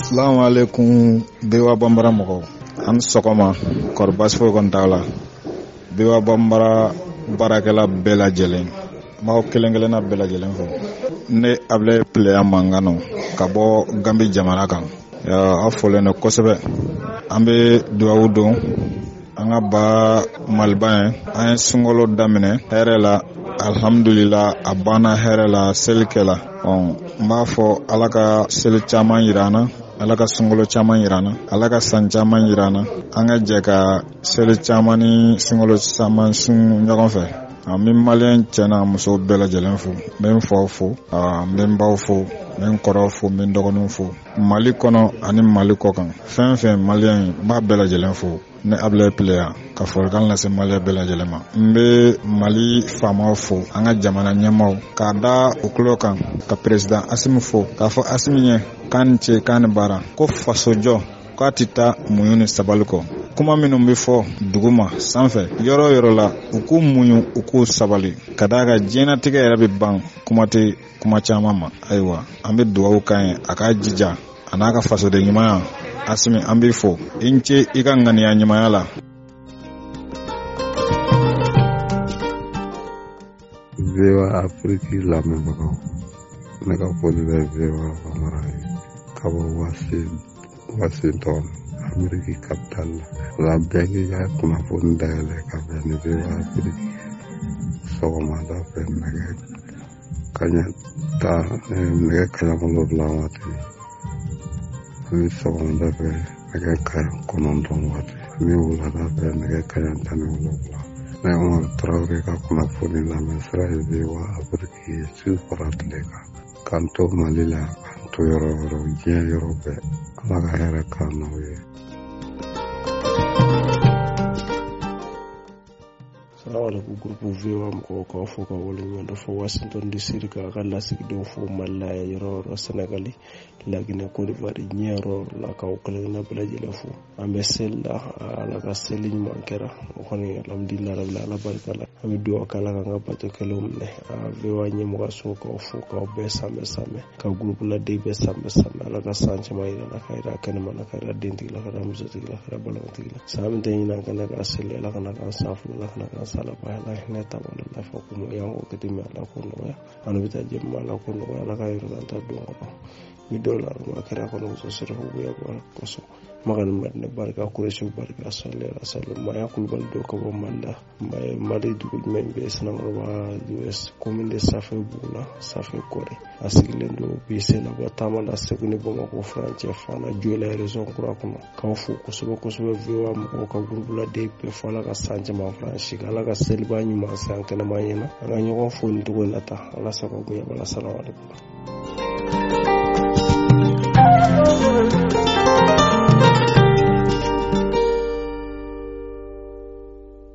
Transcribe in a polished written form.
Assalamu alaikum Bewa Bambara mɔgɔw an sɔgɔma kɔri baasi foyi kɔni t'aw la Bewa Bambara baarakɛla bɛɛ lajɛlen m'aw kelen kelenna bɛɛ lajɛlen fɔ ne Ablaye Pleya Mangano ka bɔ Gambi jamana kan aw fɔlen don kosɛbɛ an bɛ dugawu don an ka ba Maliba ye an ye sunkalo daminɛ hɛrɛ la alhamdulillah a banna hɛrɛ la selikɛla n b'a fɔ Ala ka seli caman yirana Ala ka sunkalo caman yirana Ala ka san caman yirana an ka jɛ ka seli caman ni sunkalo caman sun ɲɔgɔn fɛ an bɛ maliyɛn cɛ n'a muso bɛɛ lajɛlen fo n bɛ n faw fo n bɛ n baw fo n bɛ n kɔrɔw fo n bɛ n dɔgɔninw fo Mali kɔnɔ ani Mali kɔkan fɛn fɛn maliyɛn n b'a bɛɛ lajɛlen fo ne Ablaye Pleya ka folikan lase maliyɛn bɛɛ lajɛlen ma n bɛ Mali faamaw fo an ka jamana ɲɛmaaw k'a da u tulo kan ka président Assimi fo k'a fɔ Assimi ye k'a ni ce k'a ni baara ko fasojɔ k'a tɛ taa muɲu ni sabali kɔ kuma minnu bɛ fɔ duguma sanfɛ yɔrɔ o yɔrɔ la u k'u muɲu u k'u sabali ka d'a kan diɲɛlatigɛ yɛrɛ bɛ ban kuma tɛ kuma caman ma ayiwa an bɛ dugawu k'an ye a k'a jija a n'a ka fasoden ɲumanya Assimi an b'i fo i ni ce i ka ŋaniya ɲumanya la. VOA Afrique lamɛnbagaw ne ka foli bɛ VOA Bambara ye ka bɔ Washington Ameriki capitale la bɛɛ k'i ka kunnafoni dayɛlɛ ka bɛn ni VOA Afrique sɔgɔmada fɛ nɛgɛ kaɲa 7 waati ani sɔgɔmada fɛ nɛgɛ kaɲa 9 waati ani wulada fɛ nɛgɛ kaɲa 17 ne Umar Traore ka kunnafoni lamɛn sira ye VOA Afrique ye su fara tile kan k'an to Mali la k'an to yɔrɔ wɛrɛw diɲɛ yɔrɔ bɛɛ Ala ka hɛrɛ k'an n'aw ye. Salaamaaleykum groupe VOA mɔgɔw k'aw fo ka waleɲuman dɔ fɔ Washington DC k'a ka lasigidenw fo Mali la yɔrɔ o yɔrɔ Sénégal La Guinée Côte d'Ivoire diɲɛ yɔrɔ la k'aw kelenkelenna bɛɛ lajɛlen fo an bɛ seli la Ala ka seli ɲuman kɛra o kɔni alhamdulilahi rabbil Ala barika la an bɛ dugawu kɛ Ala k'an ka bato kɛlenw minɛ VOA ɲɛmɔgɔso k'aw fo k'aw bɛɛ sanbɛ ka groupe laden bɛɛ sanbɛ Ala ka san caman yira la ka yira kɛnɛma la ka yira dentigi la ka yira musotigi la ka yira balimatigi la san min tɛ ɲinan kana ka seli Ala kana k'an sanfolo Ala kana k'an sala bahala hinɛ tabala la fa ko yan ko kiti Ala ko nɔgɔya an bɛ taa jɛma Ala ko nɔgɔya Ala ka yira ta don kɔnɔ mi dola ma kɛra kɔnɔ muso sira hubuya kɔsɔ magani madina barika kureshi barika sallallahu maya kulbal do ko manda may mali dugu men be sanarwa US commune de Safe Bula Safe Kore asigilen do bi sena ba tamala seguni bongo ko France fana jola raison kura kono ka fu ko so VOA mo ka groupe la DP fala ka sanje ma France ala ka selba nyuma san kana mayena anga nyogo fu ndugo nata ala sako ko ya bala salamu alaikum.